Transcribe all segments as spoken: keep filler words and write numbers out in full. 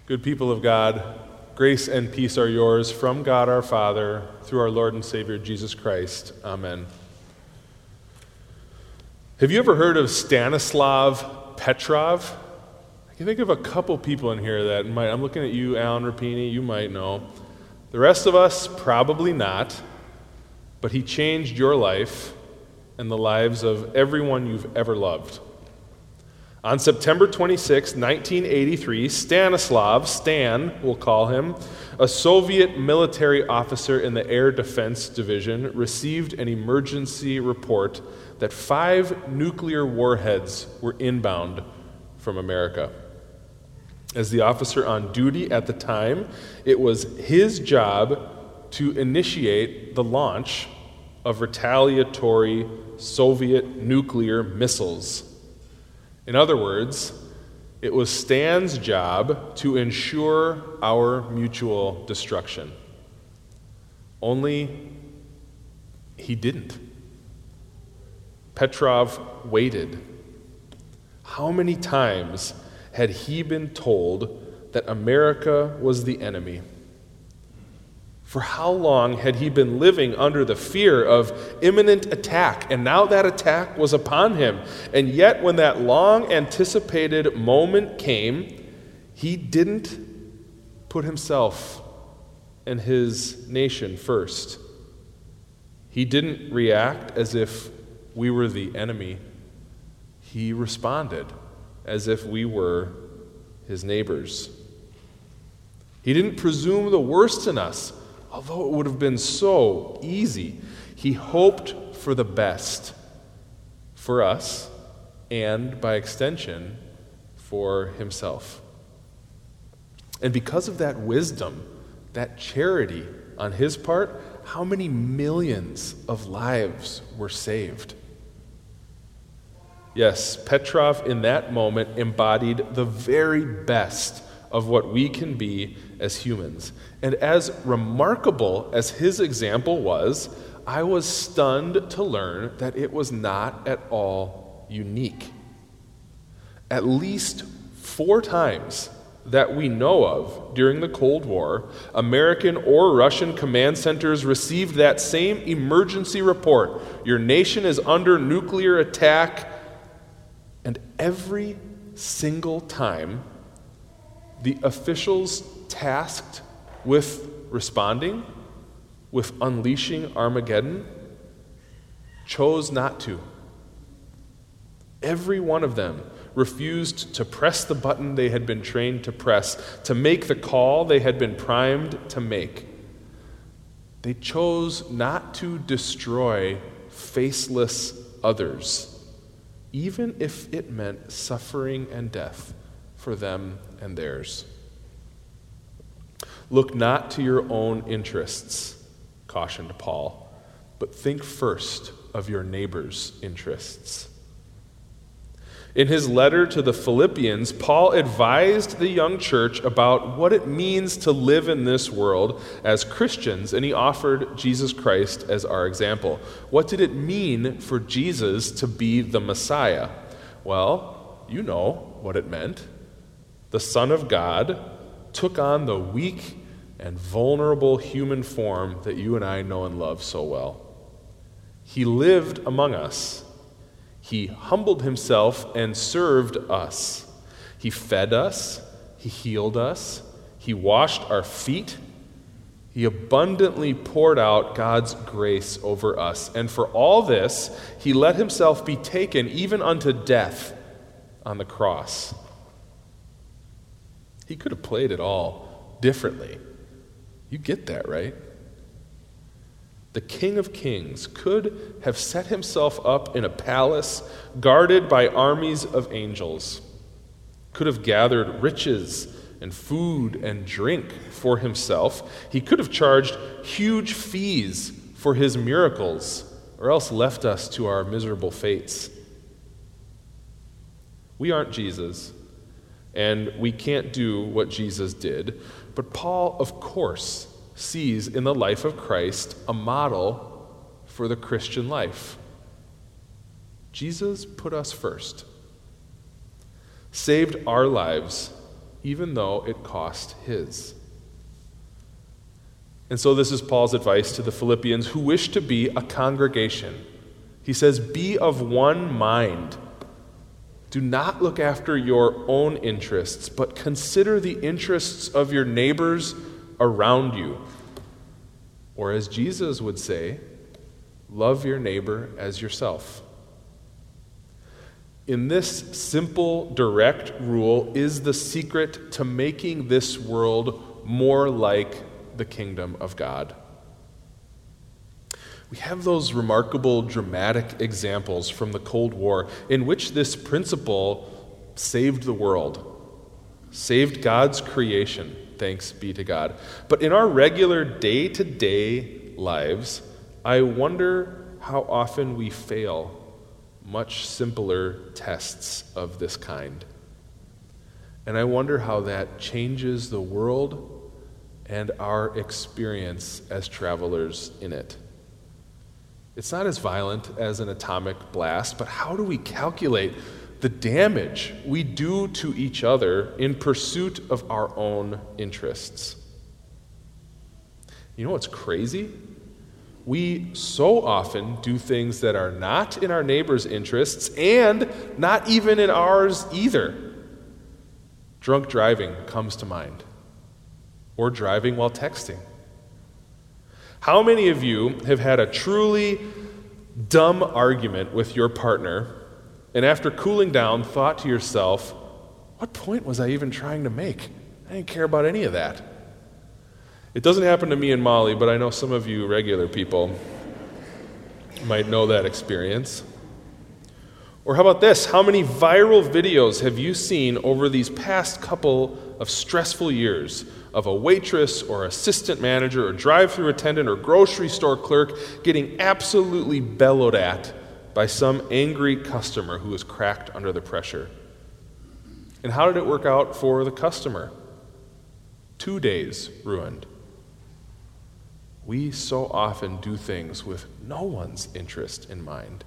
Good people of God, grace and peace are yours from God our Father, through our Lord and Savior Jesus Christ. Amen. Have you ever heard of Stanislav Petrov? I can think of a couple people in here that might. I'm looking at you, Alan Rapini, you might know. The rest of us, probably not. But he changed your life and the lives of everyone you've ever loved. On September twenty-sixth, nineteen eighty-three, Stanislav, Stan, we'll call him, a Soviet military officer in the Air Defense Division, received an emergency report that five nuclear warheads were inbound from America. As the officer on duty at the time, it was his job to initiate the launch of retaliatory Soviet nuclear missiles. In other words, it was Stan's job to ensure our mutual destruction. Only he didn't. Petrov waited. How many times had he been told that America was the enemy? For how long had he been living under the fear of imminent attack? And now that attack was upon him. And yet, when that long-anticipated moment came, he didn't put himself and his nation first. He didn't react as if we were the enemy. He responded as if we were his neighbors. He didn't presume the worst in us, although it would have been so easy. He hoped for the best for us and, by extension, for himself. And because of that wisdom, that charity on his part, how many millions of lives were saved? Yes, Petrov in that moment embodied the very best of what we can be as humans. And as remarkable as his example was, I was stunned to learn that it was not at all unique. At least four times that we know of during the Cold War, American or Russian command centers received that same emergency report. Your nation is under nuclear attack. And every single time, the officials tasked with responding, with unleashing Armageddon, chose not to. Every one of them refused to press the button they had been trained to press, to make the call they had been primed to make. They chose not to destroy faceless others, even if it meant suffering and death for them and theirs. Look not to your own interests, cautioned Paul, but think first of your neighbor's interests. In his letter to the Philippians, Paul advised the young church about what it means to live in this world as Christians, and he offered Jesus Christ as our example. What did it mean for Jesus to be the Messiah? Well, you know what it meant. The Son of God took on the weak and vulnerable human form that you and I know and love so well. He lived among us. He humbled himself and served us. He fed us. He healed us. He washed our feet. He abundantly poured out God's grace over us. And for all this, he let himself be taken even unto death on the cross. He could have played it all differently. You get that, right? The King of Kings could have set himself up in a palace guarded by armies of angels, could have gathered riches and food and drink for himself. He could have charged huge fees for his miracles, or else left us to our miserable fates. We aren't Jesus, and we can't do what Jesus did, but Paul, of course, sees in the life of Christ a model for the Christian life. Jesus put us first, saved our lives even though it cost his. And so this is Paul's advice to the Philippians who wish to be a congregation. He says, be of one mind. Do not look after your own interests, but consider the interests of your neighbors around you. Or as Jesus would say, love your neighbor as yourself. In this simple, direct rule is the secret to making this world more like the kingdom of God. We have those remarkable dramatic examples from the Cold War in which this principle saved the world, saved God's creation, thanks be to God. But in our regular day-to-day lives, I wonder how often we fail much simpler tests of this kind. And I wonder how that changes the world and our experience as travelers in it. It's not as violent as an atomic blast, but how do we calculate the damage we do to each other in pursuit of our own interests? You know what's crazy? We so often do things that are not in our neighbor's interests and not even in ours either. Drunk driving comes to mind, or driving while texting. How many of you have had a truly dumb argument with your partner and after cooling down thought to yourself, what point was I even trying to make? I didn't care about any of that. It doesn't happen to me and Molly, but I know some of you regular people might know that experience. Or how about this? How many viral videos have you seen over these past couple of stressful years of a waitress or assistant manager or drive-through attendant or grocery store clerk getting absolutely bellowed at by some angry customer who was cracked under the pressure? And how did it work out for the customer? Two days ruined. We so often do things with no one's interest in mind.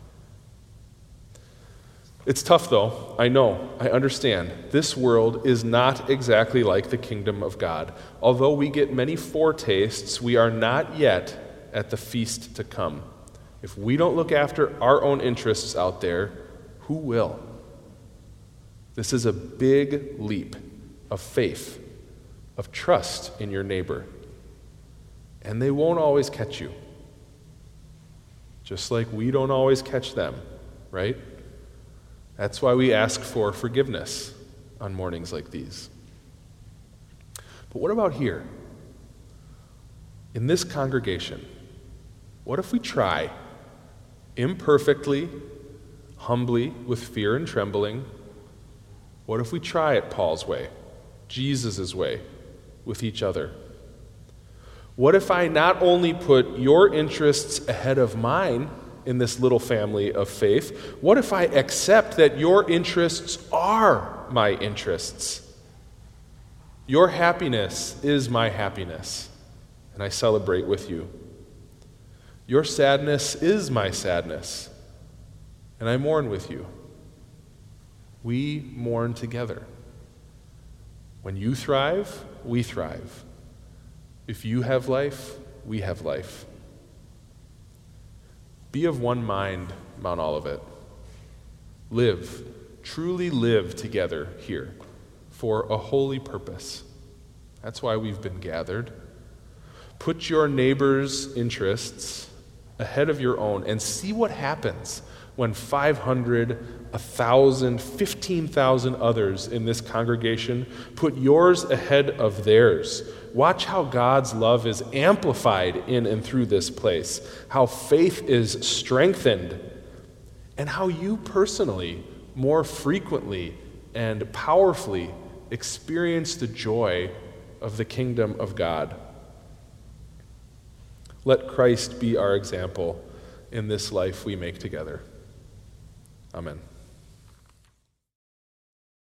It's tough, though. I know. I understand. This world is not exactly like the kingdom of God. Although we get many foretastes, we are not yet at the feast to come. If we don't look after our own interests out there, who will? This is a big leap of faith, of trust in your neighbor. And they won't always catch you. Just like we don't always catch them, right? That's why we ask for forgiveness on mornings like these. But what about here? In this congregation, what if we try, imperfectly, humbly, with fear and trembling, what if we try it Paul's way, Jesus' way, with each other? What if I not only put your interests ahead of mine in this little family of faith? What if I accept that your interests are my interests? Your happiness is my happiness, and I celebrate with you. Your sadness is my sadness, and I mourn with you. We mourn together. When you thrive, we thrive. If you have life, we have life. Be of one mind, Mount Olivet. Live, truly live together here for a holy purpose. That's why we've been gathered. Put your neighbor's interests ahead of your own and see what happens when five hundred, one thousand, fifteen thousand others in this congregation put yours ahead of theirs. Watch how God's love is amplified in and through this place, how faith is strengthened, and how you personally more frequently and powerfully experience the joy of the kingdom of God. Let Christ be our example in this life we make together. Amen.